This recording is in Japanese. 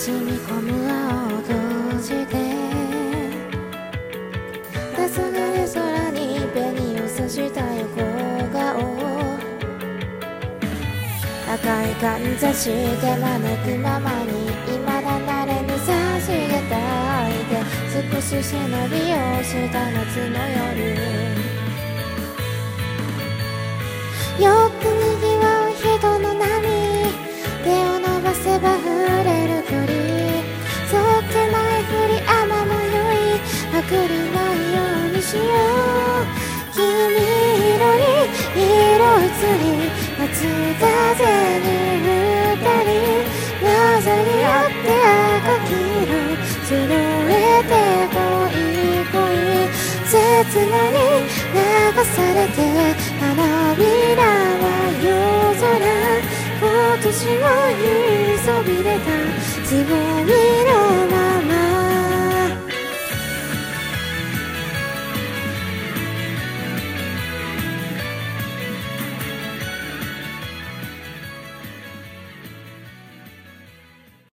染み込む青を閉じて黄昏空に紅をさした横顔赤いかんざしで招くままに未だ慣れぬ差しげた愛で少し背伸びをした夏の夜よくにぎわう人の波手を伸ばせば触れる距離そっけないふり雨もよいあくりないようにしよう君色に色移り夏風に二人混ざり合って赤黄色揃えて恋恋切なに流されて花びらは夜空今年も言いそびれたつぼみ